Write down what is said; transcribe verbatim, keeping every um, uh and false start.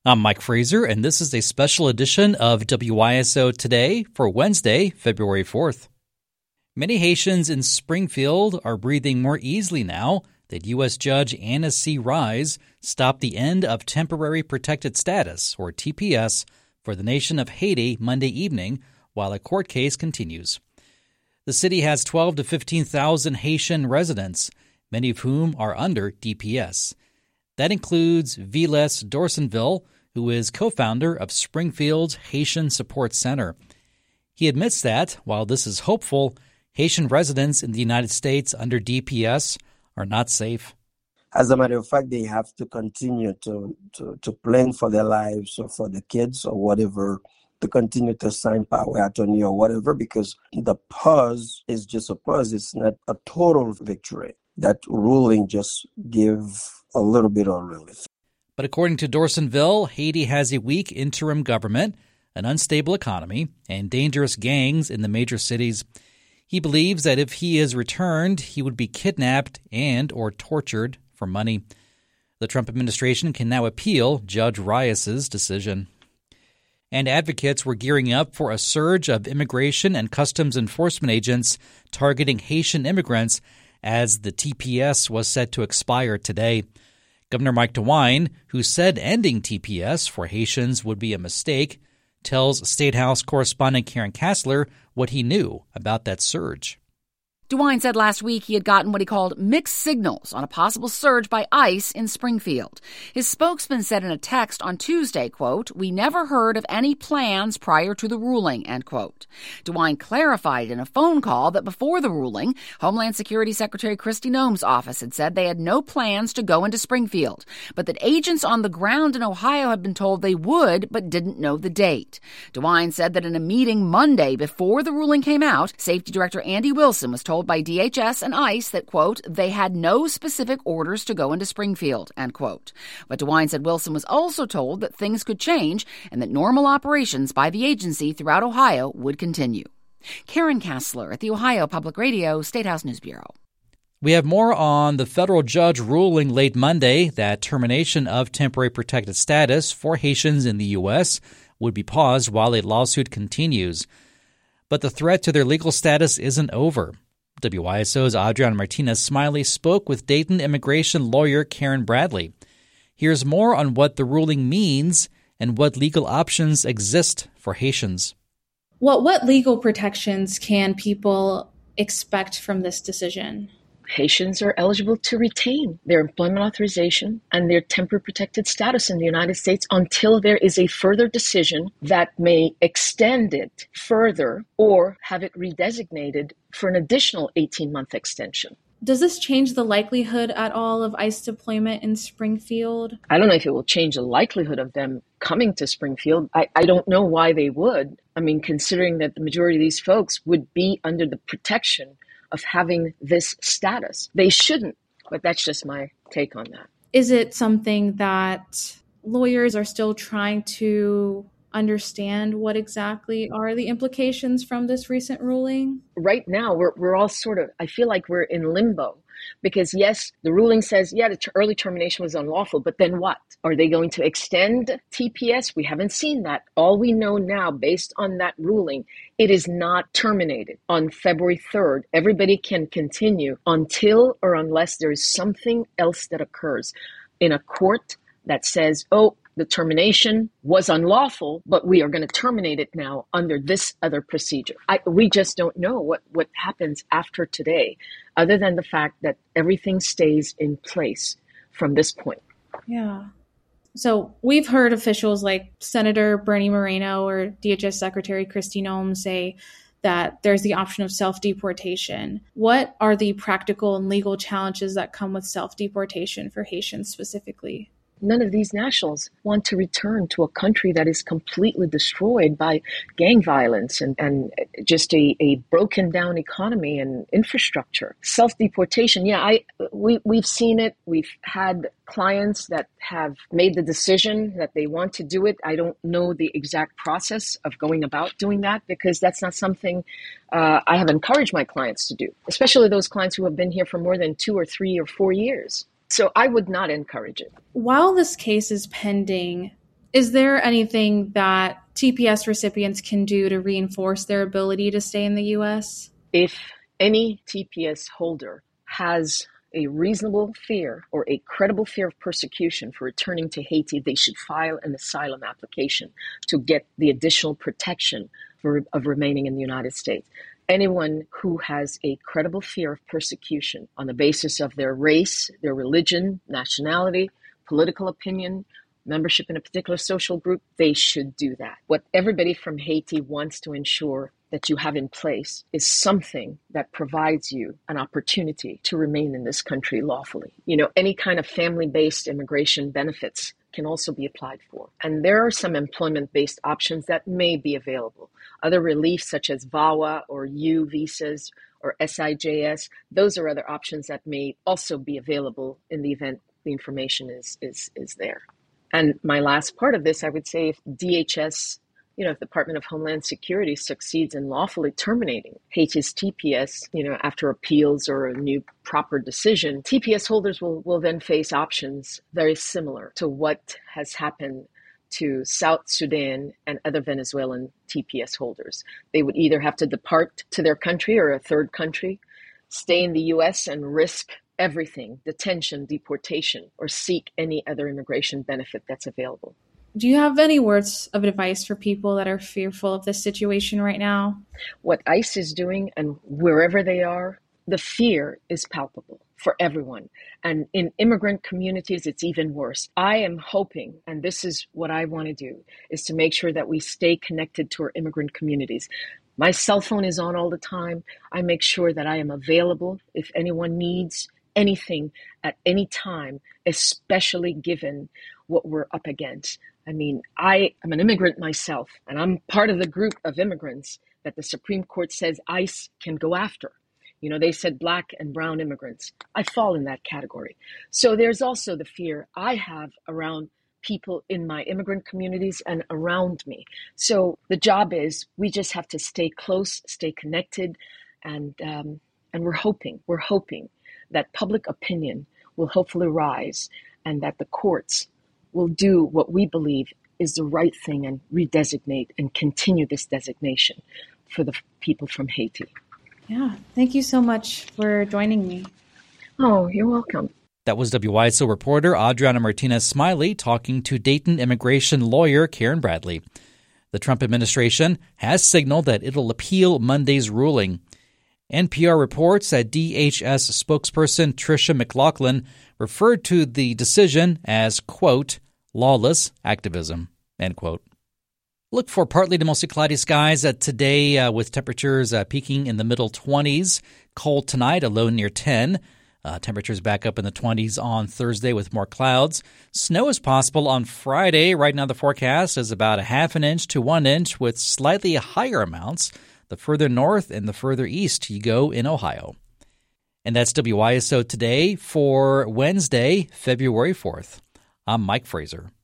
I'm Mike Fraser, and this is a special edition of W I S O Today for Wednesday, February fourth. Many Haitians in Springfield are breathing more easily now that U S Judge Anna C. Rise stopped the end of Temporary Protected Status, or T P S, for the nation of Haiti Monday evening while a court case continues. The city has twelve to fifteen thousand Haitian residents, many of whom are under D P S. That includes Viles Dorsonville, who is co-founder of Springfield's Haitian Support Center. He admits that, while this is hopeful, Haitian residents in the United States under D P S are not safe. As a matter of fact, they have to continue to, to, to plan for their lives or for the kids or whatever, to continue to sign power attorney or whatever, because the pause is just a pause. It's not a total victory. That ruling just give a little bit of relief. But according to Dorsonville, Haiti has a weak interim government, an unstable economy, and dangerous gangs in the major cities. He believes that if he is returned, he would be kidnapped and or tortured for money. The Trump administration can now appeal Judge Rice's decision. And advocates were gearing up for a surge of immigration and customs enforcement agents targeting Haitian immigrants as the T P S was set to expire today. Governor Mike DeWine, who said ending T P S for Haitians would be a mistake, tells State House correspondent Karen Kassler what he knew about that surge. DeWine said last week he had gotten what he called mixed signals on a possible surge by ICE in Springfield. His spokesman said in a text on Tuesday, quote, "We never heard of any plans prior to the ruling," end quote. DeWine clarified in a phone call that before the ruling, Homeland Security Secretary Kristi Noem's office had said they had no plans to go into Springfield, but that agents on the ground in Ohio had been told they would, but didn't know the date. DeWine said that in a meeting Monday before the ruling came out, Safety Director Andy Wilson was told by D H S and ICE that, quote, they had no specific orders to go into Springfield, end quote. But DeWine said Wilson was also told that things could change and that normal operations by the agency throughout Ohio would continue. Karen Kassler at the Ohio Public Radio State House News Bureau. We have more on the federal judge ruling late Monday that termination of temporary protected status for Haitians in the U S would be paused while a lawsuit continues. But the threat to their legal status isn't over. W I S O's Adriana Martinez-Smiley spoke with Dayton immigration lawyer Karen Bradley. Here's more on what the ruling means and what legal options exist for Haitians. Well, what legal protections can people expect from this decision? Haitians are eligible to retain their employment authorization and their temporary protected status in the United States until there is a further decision that may extend it further or have it redesignated for an additional eighteen-month extension. Does this change the likelihood at all of ICE deployment in Springfield? I don't know if it will change the likelihood of them coming to Springfield. I, I don't know why they would. I mean, considering that the majority of these folks would be under the protection of having this status. They shouldn't, but that's just my take on that. Is it something that lawyers are still trying to understand what exactly are the implications from this recent ruling? Right now, we're we're all sort of, I feel like we're in limbo. Because yes, the ruling says, yeah, the t- early termination was unlawful, but then what? Are they going to extend T P S? We haven't seen that. All we know now, based on that ruling, it is not terminated. On February third, everybody can continue until or unless there is something else that occurs in a court that says, oh, the termination was unlawful, but we are going to terminate it now under this other procedure. I, we just don't know what, what happens after today, other than the fact that everything stays in place from this point. Yeah. So we've heard officials like Senator Bernie Moreno or D H S Secretary Kristi Noem say that there's the option of self-deportation. What are the practical and legal challenges that come with self-deportation for Haitians specifically? None of these nationals want to return to a country that is completely destroyed by gang violence and, and just a, a broken down economy and infrastructure. Self-deportation, yeah, I we, we've seen it. We've had clients that have made the decision that they want to do it. I don't know the exact process of going about doing that because that's not something uh, I have encouraged my clients to do, especially those clients who have been here for more than two or three or four years. So I would not encourage it. While this case is pending, Is there anything that T P S recipients can do to reinforce their ability to stay in the U S? If any T P S holder has a reasonable fear or a credible fear of persecution for returning to Haiti, they should file an asylum application to get the additional protection for, of remaining in the United States. Anyone who has a credible fear of persecution on the basis of their race, their religion, nationality, political opinion, membership in a particular social group, they should do that. What everybody from Haiti wants to ensure that you have in place is something that provides you an opportunity to remain in this country lawfully. You know, any kind of family-based immigration benefits can also be applied for. And there are some employment-based options that may be available. Other relief such as VAWA or U visas or S I J S, those are other options that may also be available in the event the information is is is there. And my last part of this, I would say if D H S, you know, if the Department of Homeland Security succeeds in lawfully terminating Haiti's T P S, you know, after appeals or a new proper decision, T P S holders will, will then face options very similar to what has happened to South Sudan and other Venezuelan T P S holders. They would either have to depart to their country or a third country, stay in the U S and risk everything, detention, deportation, or seek any other immigration benefit that's available. Do you have any words of advice for people that are fearful of this situation right now? What ICE is doing and wherever they are, the fear is palpable for everyone. And in immigrant communities, it's even worse. I am hoping, and this is what I want to do, is to make sure that we stay connected to our immigrant communities. My cell phone is on all the time. I make sure that I am available if anyone needs anything at any time, especially given what we're up against. I mean, I am an immigrant myself, and I'm part of the group of immigrants that the Supreme Court says ICE can go after. You know, they said black and brown immigrants. I fall in that category. So there's also the fear I have around people in my immigrant communities and around me. So the job is we just have to stay close, stay connected, and um, and we're hoping, we're hoping that public opinion will hopefully rise and that the courts will do what we believe is the right thing and redesignate and continue this designation for the people from Haiti. Yeah, thank you so much for joining me. Oh, you're welcome. That was W Y S O reporter Adriana Martinez-Smiley talking to Dayton immigration lawyer Karen Bradley. The Trump administration has signaled that it'll appeal Monday's ruling. N P R reports that D H S spokesperson Tricia McLaughlin referred to the decision as, quote, lawless activism, end quote. Look for partly to mostly cloudy skies uh, today uh, with temperatures uh, peaking in the middle twenties. Cold tonight, a low near ten. Uh, temperatures back up in the twenties on Thursday with more clouds. Snow is possible on Friday. Right now the forecast is about a half an inch to one inch with slightly higher amounts the further north and the further east you go in Ohio. And that's W Y S O Today for Wednesday, February fourth. I'm Mike Fraser.